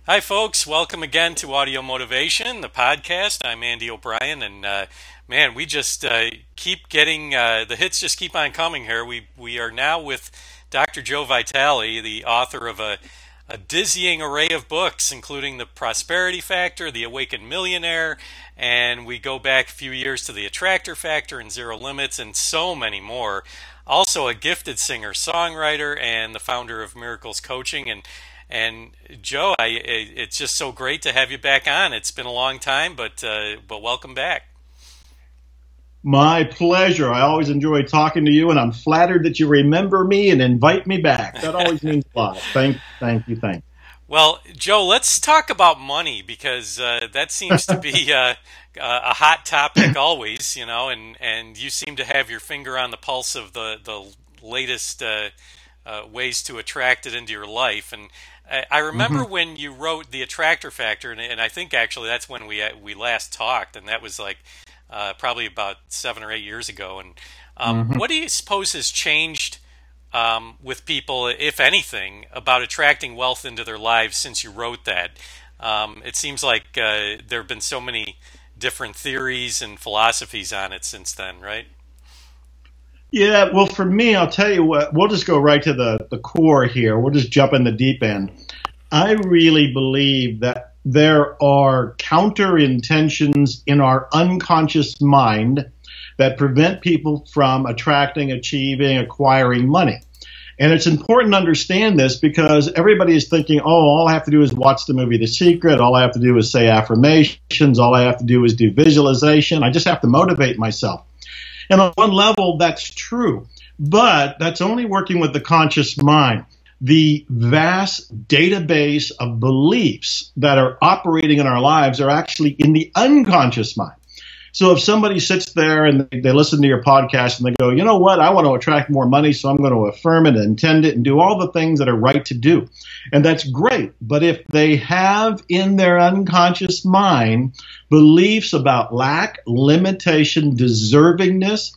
Hi, folks. Welcome again to Audio Motivation, the podcast. I'm Andy O'Brien, and man, we just keep getting the hits. Just keep on coming here. We are now with Dr. Joe Vitale, the author of a dizzying array of books, including The Prosperity Factor, The Awakened Millionaire, and we go back a few years to The Attractor Factor and Zero Limits, and so many more. Also, a gifted singer-songwriter and the founder of Miracles Coaching. And Joe, it's just so great to have you back on. It's been a long time, but welcome back. My pleasure. I always enjoy talking to you, and I'm flattered that you remember me and invite me back. That always means a lot. Thank you. Well, Joe, let's talk about money because that seems to be a hot topic always, and you seem to have your finger on the pulse of the latest ways to attract it into your life. And I remember when you wrote The Attractor Factor, and I think actually that's when we last talked, and that was like probably about 7 or 8 years ago. And what do you suppose has changed with people, if anything, about attracting wealth into their lives since you wrote that? It seems like there have been so many different theories and philosophies on it since then, right? Yeah, well, for me, I'll tell you what, we'll just go right to the core here. We'll just jump in the deep end. I really believe that there are counter intentions in our unconscious mind that prevent people from attracting, achieving, acquiring money. And it's important to understand this because everybody is thinking, oh, all I have to do is watch the movie The Secret. All I have to do is say affirmations. All I have to do is do visualization. I just have to motivate myself. And on one level, that's true, but that's only working with the conscious mind. The vast database of beliefs that are operating in our lives are actually in the unconscious mind. So if somebody sits there and they listen to your podcast and they go, you know what, I want to attract more money, so I'm going to affirm it, intend it, and do all the things that are right to do. And that's great. But if they have in their unconscious mind beliefs about lack, limitation, deservingness,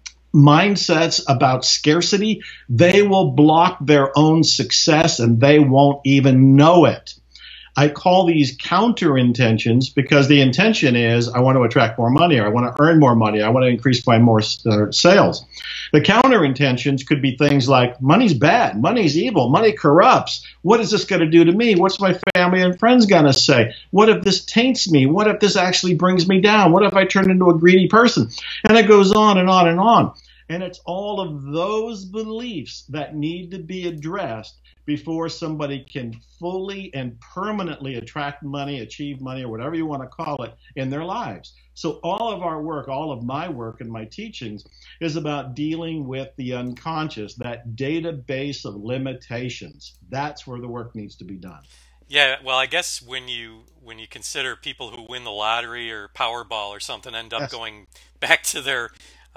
mindsets about scarcity, they will block their own success and they won't even know it. I call these counter intentions because the intention is I want to attract more money, or I want to earn more money, I want to increase my more sales. The counter intentions could be things like money's bad, money's evil, money corrupts. What is this going to do to me? What's my family and friends going to say? What if this taints me? What if this actually brings me down? What if I turn into a greedy person? And it goes on and on and on. And it's all of those beliefs that need to be addressed before somebody can fully and permanently attract money, achieve money, or whatever you want to call it in their lives. So all of our work, all of my work and my teachings is about dealing with the unconscious, that database of limitations. That's where the work needs to be done. Yeah, well, I guess when you consider people who win the lottery or Powerball or something end up Yes. going back to their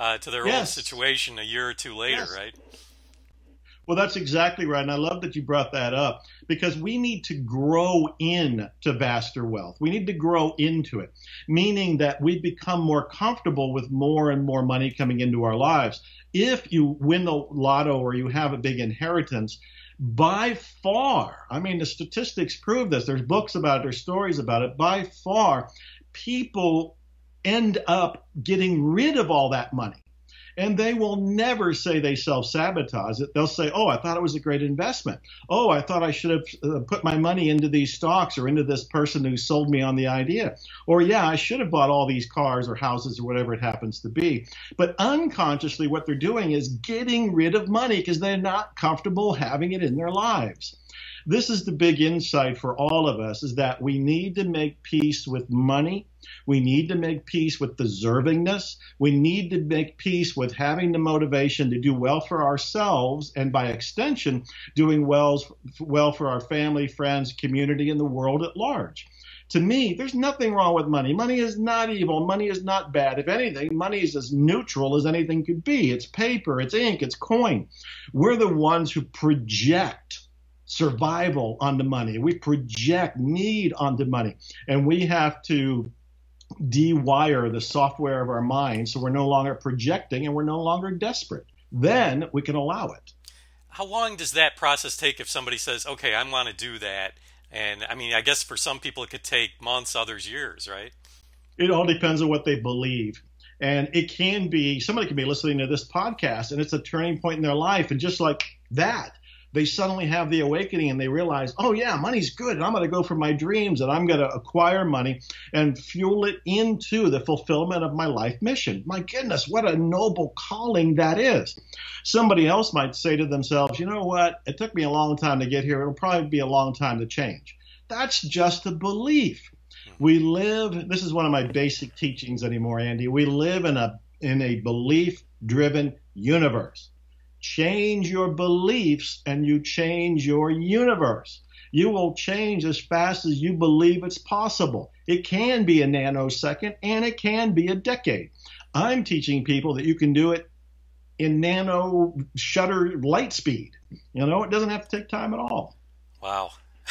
old Yes. situation a year or two later, Yes. right? Well, that's exactly right. And I love that you brought that up because we need to grow into vaster wealth. We need to grow into it, meaning that we become more comfortable with more and more money coming into our lives. If you win the lotto or you have a big inheritance, by far, I mean, the statistics prove this. There's books about it, there's stories about it. By far, people end up getting rid of all that money. And they will never say they self-sabotage it. They'll say, oh, I thought it was a great investment. Oh, I thought I should have put my money into these stocks or into this person who sold me on the idea. Or, yeah, I should have bought all these cars or houses or whatever it happens to be. But unconsciously, what they're doing is getting rid of money because they're not comfortable having it in their lives. This is the big insight for all of us, is that we need to make peace with money. We need to make peace with deservingness. We need to make peace with having the motivation to do well for ourselves and by extension, doing well for our family, friends, community, and the world at large. To me, there's nothing wrong with money. Money is not evil. Money is not bad. If anything, money is as neutral as anything could be. It's paper, it's ink, it's coin. We're the ones who project survival onto money. We project need onto money. And we have to dewire the software of our mind so we're no longer projecting and we're no longer desperate. Then we can allow it. How long does that process take if somebody says, okay, I want to do that, And I mean, I guess for some people it could take months, others years, right? It all depends on what they believe. And it can be, somebody can be listening to this podcast and it's a turning point in their life. And just like that, they suddenly have the awakening and they realize, oh yeah, money's good. And I'm going to go for my dreams and I'm going to acquire money and fuel it into the fulfillment of my life mission. My goodness, what a noble calling that is. Somebody else might say to themselves, you know what? It took me a long time to get here. It'll probably be a long time to change. That's just a belief. We live, this is one of my basic teachings anymore, Andy. We live in a belief-driven universe. Change your beliefs and you change your universe. You will change as fast as you believe it's possible. It can be a nanosecond and it can be a decade. I'm teaching people that you can do it in nano shutter light speed. You know, it doesn't have to take time at all. Wow.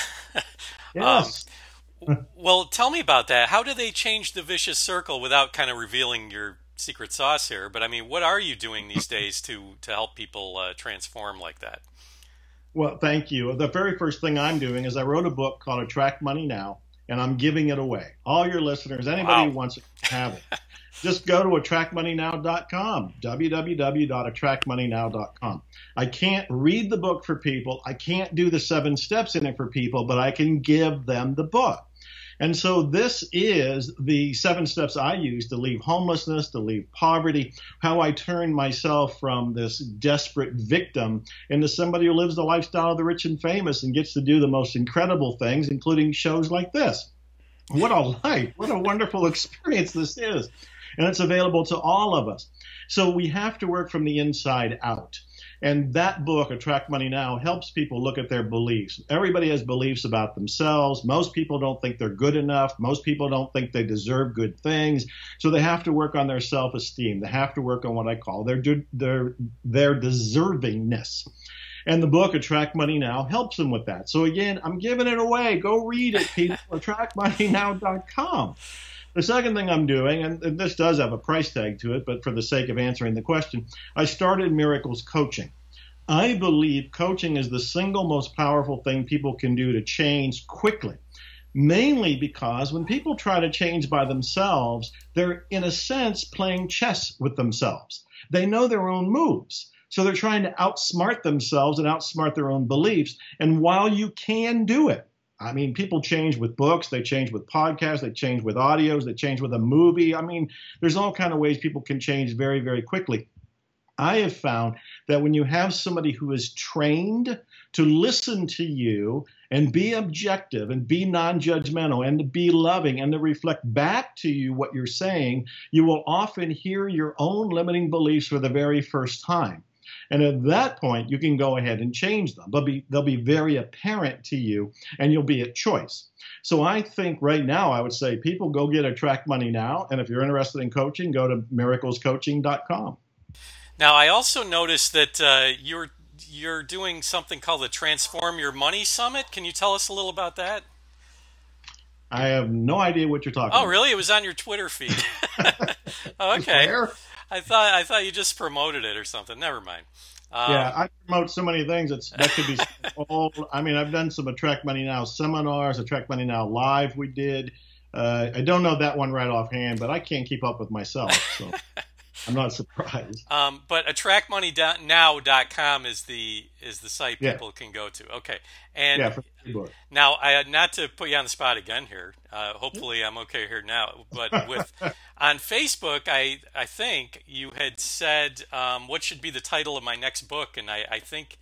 Yes. Well, tell me about that. How do they change the vicious circle without kind of revealing your secret sauce here? But I mean, what are you doing these days to help people transform like that? Well, thank you. The very first thing I'm doing is I wrote a book called Attract Money Now, and I'm giving it away. All your listeners, anybody who wants it, have it. Just go to attractmoneynow.com, www.attractmoneynow.com. I can't read the book for people. I can't do the 7 steps in it for people, but I can give them the book. And so this is the 7 steps I use to leave homelessness, to leave poverty, how I turn myself from this desperate victim into somebody who lives the lifestyle of the rich and famous and gets to do the most incredible things, including shows like this. What a life, what a wonderful experience this is. And it's available to all of us. So we have to work from the inside out. And that book, Attract Money Now, helps people look at their beliefs. Everybody has beliefs about themselves. Most people don't think they're good enough. Most people don't think they deserve good things. So they have to work on their self-esteem. They have to work on what I call their deservingness. And the book, Attract Money Now, helps them with that. So again, I'm giving it away. Go read it, people. AttractMoneyNow.com. The second thing I'm doing, and this does have a price tag to it, but for the sake of answering the question, I started Miracles Coaching. I believe coaching is the single most powerful thing people can do to change quickly, mainly because when people try to change by themselves, they're, in a sense, playing chess with themselves. They know their own moves. So they're trying to outsmart themselves and outsmart their own beliefs. And while you can do it, I mean, people change with books, they change with podcasts, they change with audios, they change with a movie. I mean, there's all kind of ways people can change very, very quickly. I have found that when you have somebody who is trained to listen to you and be objective and be non-judgmental and to be loving and to reflect back to you what you're saying, you will often hear your own limiting beliefs for the very first time. And at that point, you can go ahead and change them. They'll be very apparent to you, and you'll be at choice. So I think right now, I would say people go get Attract Money Now. And if you're interested in coaching, go to miraclescoaching.com. Now, I also noticed that you're doing something called the Transform Your Money Summit. Can you tell us a little about that? I have no idea what you're talking about. Oh, really? It was on your Twitter feed. Okay. I thought you just promoted it or something. Never mind. Yeah, I promote so many things. That could be old. I mean, I've done some Attract Money Now seminars, Attract Money Now Live we did. I don't know that one right offhand, but I can't keep up with myself, so I'm not surprised. But attractmoneynow.com is the site people can go to. Okay. And for the book. Now, not to put you on the spot again here. Hopefully, I'm okay here now. But on Facebook, I think you had said what should be the title of my next book, and I think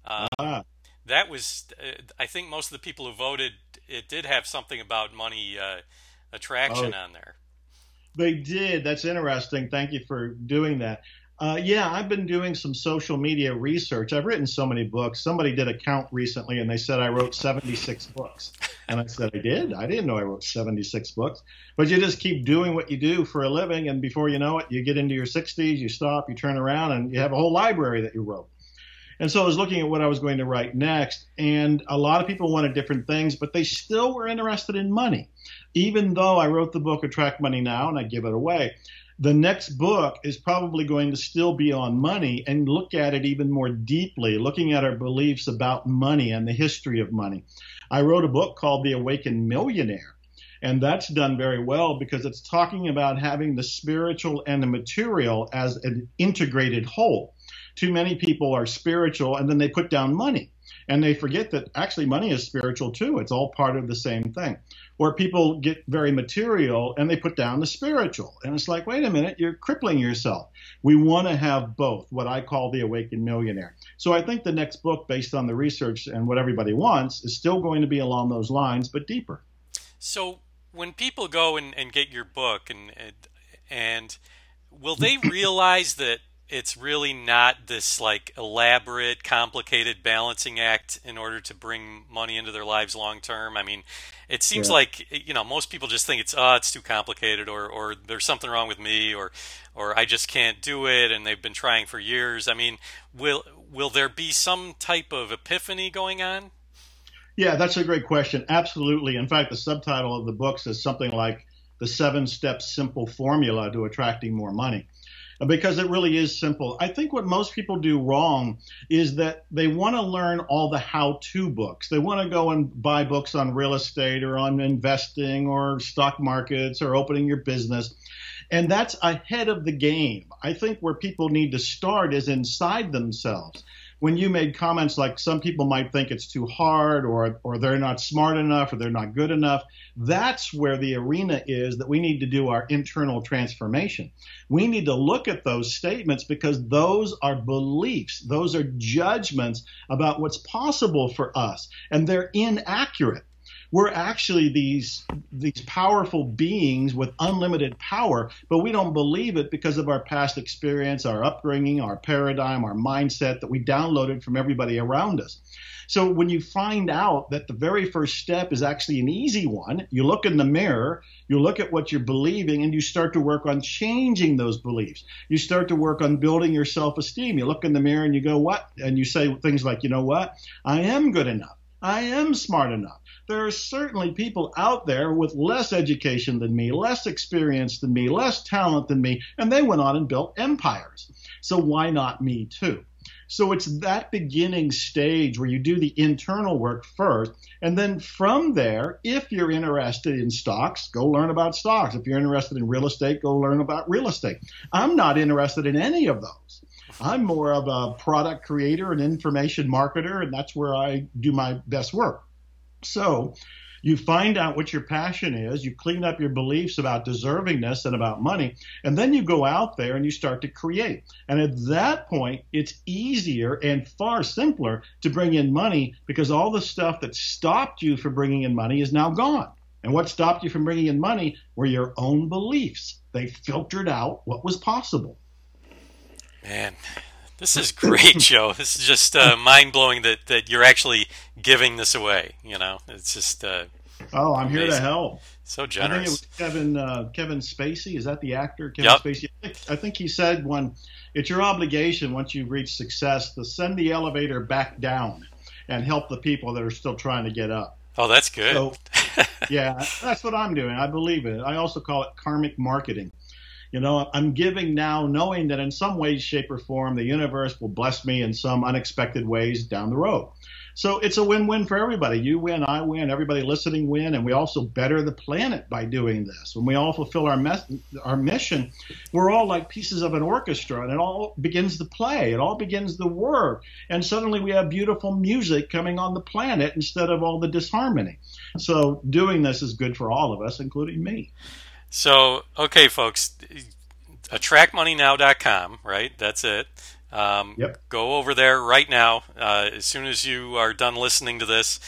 that was. I think most of the people who voted, it did have something about money attraction on there. They did. That's interesting. Thank you for doing that. Yeah, I've been doing some social media research. I've written so many books. Somebody did a count recently, and they said I wrote 76 books. And I said, I did? I didn't know I wrote 76 books. But you just keep doing what you do for a living, and before you know it, you get into your 60s, you stop, you turn around, and you have a whole library that you wrote. And so I was looking at what I was going to write next, and a lot of people wanted different things, but they still were interested in money. Even though I wrote the book Attract Money Now and I give it away, the next book is probably going to still be on money and look at it even more deeply, looking at our beliefs about money and the history of money. I wrote a book called The Awakened Millionaire. And that's done very well because it's talking about having the spiritual and the material as an integrated whole. Too many people are spiritual and then they put down money. And they forget that actually money is spiritual too. It's all part of the same thing. Or people get very material and they put down the spiritual. And it's like, wait a minute, you're crippling yourself. We want to have both, what I call the Awakened Millionaire. So I think the next book, based on the research and what everybody wants, is still going to be along those lines, but deeper. So when people go and get your book, and will they realize that it's really not this like elaborate, complicated balancing act in order to bring money into their lives long term? I mean, it seems like, most people just think it's too complicated, or there's something wrong with me, or I just can't do it, and they've been trying for years. I mean, will there be some type of epiphany going on? Yeah, that's a great question. Absolutely. In fact, the subtitle of the book says something like the 7-step simple formula to attracting more money. Because it really is simple. I think what most people do wrong is that they want to learn all the how-to books. They want to go and buy books on real estate or on investing or stock markets or opening your business. And that's ahead of the game. I think where people need to start is inside themselves. When you made comments like some people might think it's too hard or they're not smart enough or they're not good enough, that's where the arena is that we need to do our internal transformation. We need to look at those statements because those are beliefs. Those are judgments about what's possible for us, and they're inaccurate. We're actually these powerful beings with unlimited power, but we don't believe it because of our past experience, our upbringing, our paradigm, our mindset that we downloaded from everybody around us. So when you find out that the very first step is actually an easy one, you look in the mirror, you look at what you're believing, and you start to work on changing those beliefs. You start to work on building your self-esteem. You look in the mirror and you go, what? And you say things like, you know what? I am good enough. I am smart enough. There are certainly people out there with less education than me, less experience than me, less talent than me, and they went on and built empires. So why not me too? So it's that beginning stage where you do the internal work first, and then from there, if you're interested in stocks, go learn about stocks. If you're interested in real estate, go learn about real estate. I'm not interested in any of those. I'm more of a product creator and information marketer, and that's where I do my best work. So you find out what your passion is, you clean up your beliefs about deservingness and about money, and then you go out there and you start to create. And at that point, it's easier and far simpler to bring in money because all the stuff that stopped you from bringing in money is now gone. And what stopped you from bringing in money were your own beliefs. They filtered out what was possible. Man, this is great, Joe. This is just mind-blowing that you're actually giving this away. It's just I'm here to help. So generous. I think it was Kevin Spacey. Is that the actor, Kevin Spacey? I think he said it's your obligation once you reach success to send the elevator back down and help the people that are still trying to get up. Oh, that's good. So, yeah, that's what I'm doing. I believe it. I also call it karmic marketing. I'm giving now knowing that in some way, shape, or form, the universe will bless me in some unexpected ways down the road. So it's a win-win for everybody. You win, I win, everybody listening win, and we also better the planet by doing this. When we all fulfill our mission, we're all like pieces of an orchestra, and it all begins to play. It all begins to work. And suddenly we have beautiful music coming on the planet instead of all the disharmony. So doing this is good for all of us, including me. So, okay, folks, attractmoneynow.com, right? That's it. Yep. Go over there right now as soon as you are done listening to this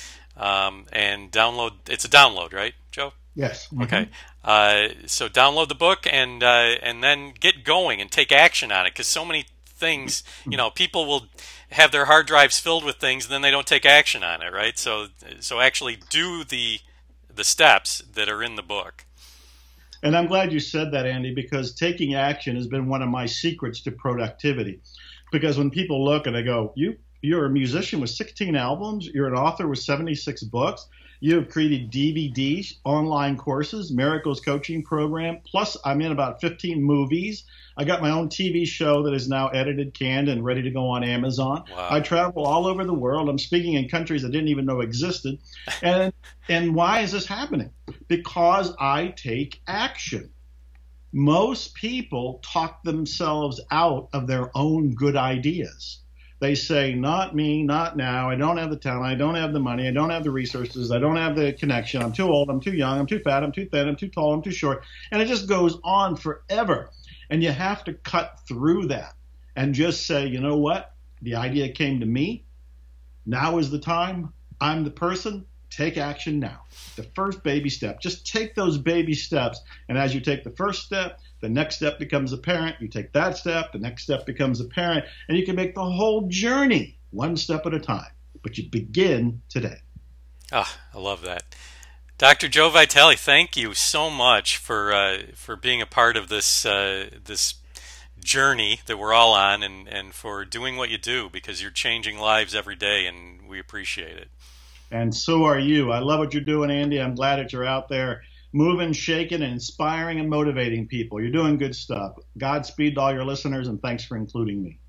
and download. It's a download, right, Joe? Yes. Mm-hmm. Okay. So download the book and then get going and take action on it because so many things, people will have their hard drives filled with things and then they don't take action on it, right? So actually do the steps that are in the book. And I'm glad you said that, Andy, because taking action has been one of my secrets to productivity. Because when people look and they go, you're a musician with 16 albums, you're an author with 76 books, You have created DVDs, online courses, Miracles coaching program. Plus, I'm in about 15 movies. I got my own TV show that is now edited, canned, and ready to go on Amazon. Wow. I travel all over the world. I'm speaking in countries I didn't even know existed. And why is this happening? Because I take action. Most people talk themselves out of their own good ideas. They say, not me, not now. I don't have the talent. I don't have the money. I don't have the resources. I don't have the connection. I'm too old. I'm too young. I'm too fat. I'm too thin. I'm too tall. I'm too short. And it just goes on forever. And you have to cut through that and just say, you know what? The idea came to me. Now is the time. I'm the person. Take action now. The first baby step. Just take those baby steps. And as you take the first step, the next step becomes apparent. You take that step, the next step becomes apparent, and you can make the whole journey one step at a time. But you begin today. Ah, I love that. Dr. Joe Vitale, thank you so much for being a part of this this journey that we're all on, and for doing what you do, because you're changing lives every day, and we appreciate it. And so are you. I love what you're doing, Andy. I'm glad that you're out there moving, shaking, and inspiring and motivating people. You're doing good stuff. Godspeed to all your listeners, and thanks for including me.